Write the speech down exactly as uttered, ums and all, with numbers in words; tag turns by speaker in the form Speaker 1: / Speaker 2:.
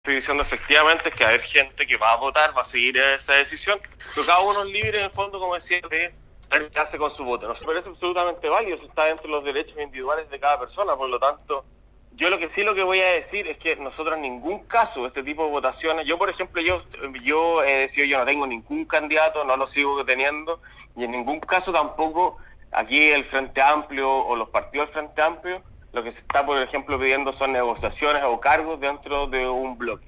Speaker 1: estoy diciendo efectivamente es que va a haber gente que va a votar, va a seguir esa decisión, pero cada uno es libre en el fondo, como decía, de ver qué hace con su voto. Nos parece absolutamente válido, eso está dentro de los derechos individuales de cada persona, por lo tanto, yo lo que sí lo que voy a decir es que nosotros en ningún caso este tipo de votaciones, yo por ejemplo, yo, yo he decidido, yo no tengo ningún candidato, no lo sigo teniendo, y en ningún caso tampoco aquí el Frente Amplio o los partidos del Frente Amplio, lo que se está, por ejemplo, pidiendo son negociaciones o cargos dentro de un bloque.